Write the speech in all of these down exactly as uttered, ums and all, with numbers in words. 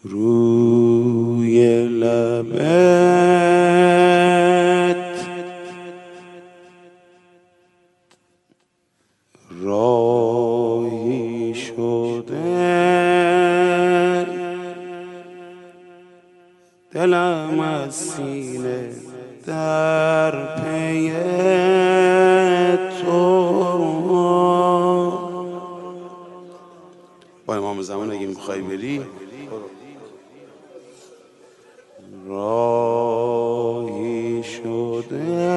روی لبت راهی شده، دلم از سینه در پی تو. با امام زمان اگه میخوای بری راهی شده،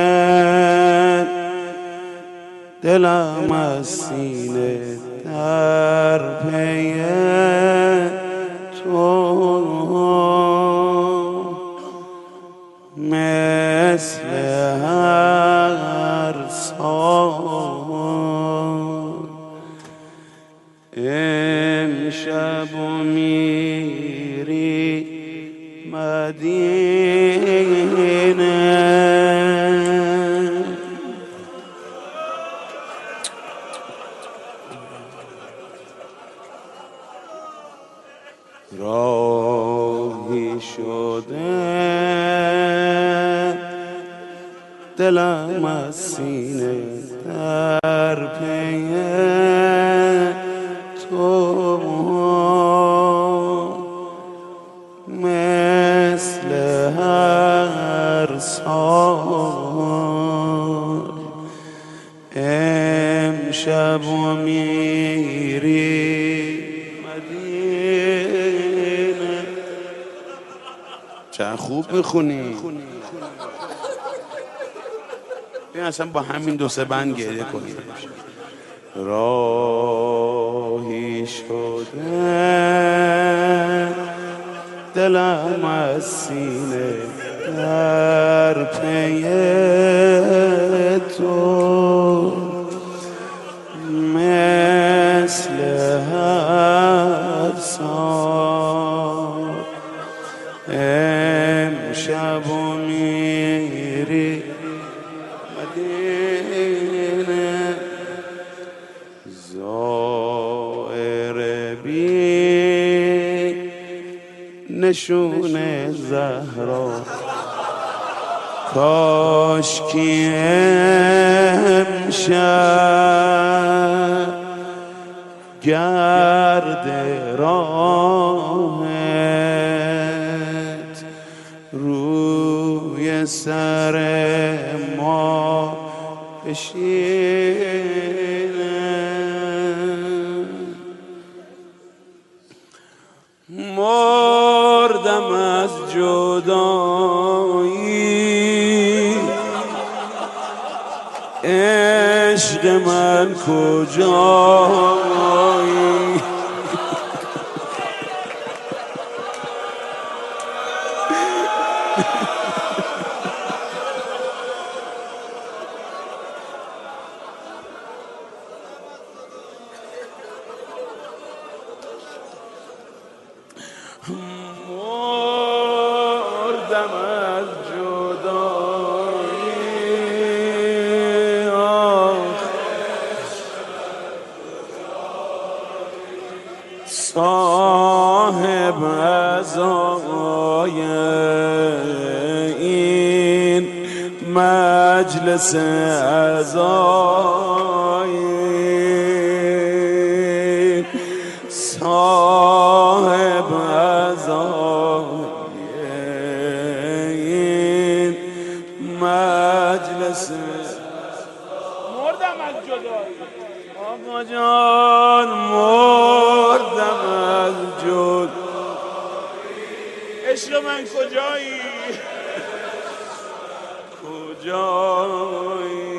دلم از سینه در پی تو، مثل هر سال امشب میری مدینه. راهی شده، دلم از سینه در پی تو، مثل هر سال امشب میری مدینه. چه خوب میخونی. بیا اصلا با همین دو سه بند گریه کنیم. راهی شده، دلم از سینه در پی تو، مثل هر سال امشب میری مدینه. زائر بی نشون زهرا، کاش کی امشب گرد راهت روی سر ما بشینه. مردم از جدایی، عشق من کجایی؟ مردم از جدایی، صاحب عزای این مجلس عزای، صاحب عزای این مجلس. مردم از جدایی آقا جان، مردم از جدایی. عشق من کجایی؟ کجایی؟